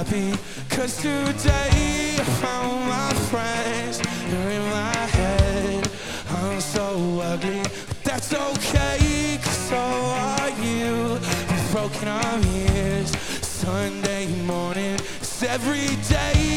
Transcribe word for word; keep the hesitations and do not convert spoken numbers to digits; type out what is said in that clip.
happy, cause today I found my friends. They're in my head, I'm so ugly, but that's okay, cause so are you. We've broken our ears, Sunday morning, it's every day